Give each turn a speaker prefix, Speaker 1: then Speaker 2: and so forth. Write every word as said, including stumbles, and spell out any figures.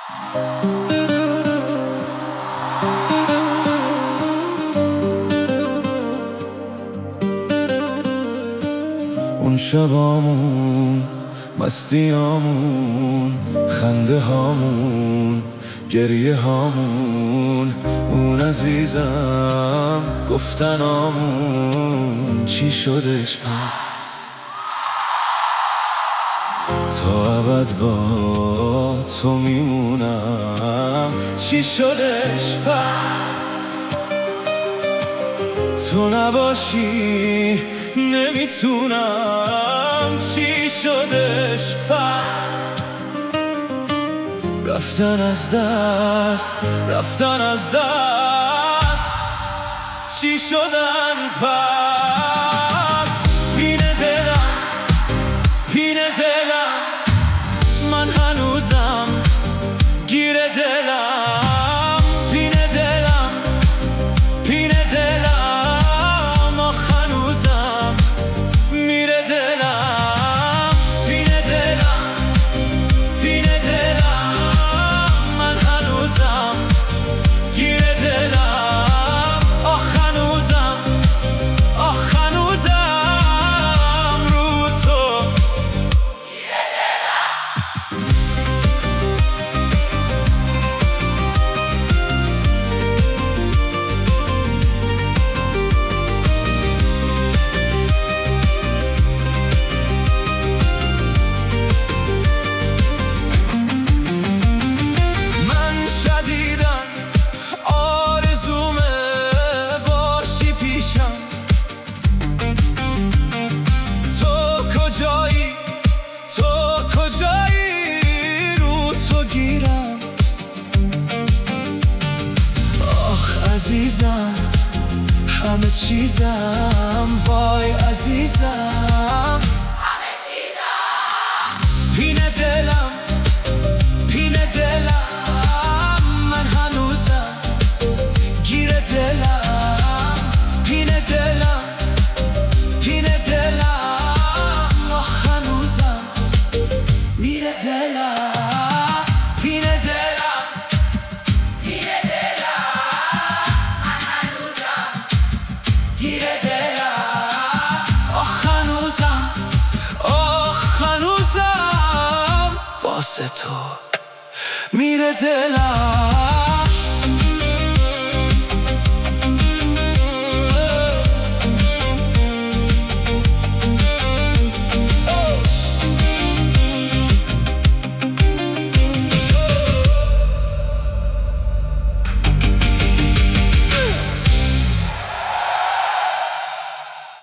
Speaker 1: اون شبامون، مستیامون، خنده هامون، گریه هامون، اون عزیزم گفتنامون چی شدش پس؟ تا ابد با تو میمونم چی شدش پس؟ تو نباشی نمیتونم چی شدش پس؟ رفتن از دست، رفتن از دست چی شدن پس؟ پین دلم، پین دلم، من هنوزم گیر دلم. پین دلم، پین دلم، آخ هنوزم میره دلم. پین دلم، پین دلم، من هنوزم گیر دلم. آخ هنوزم، آخ هنوزم رو تو گیر دلم. من شدیدن آرزومه باشی پیشم. تو کجایی، تو کجایی، رو تو گیرم. آخ عزیزم، همه چیزم، وای عزیزم، همه چیزم. پین دلم، پین دلم، من هنوزم گیر دلم. پین دلم، پین دلم، آخ هنوزم میره دلم. پین دلم، پین دلم، من هنوزم گیر دلم. آخ هنوزم، آخ هنوزم واسه تو میره دلم.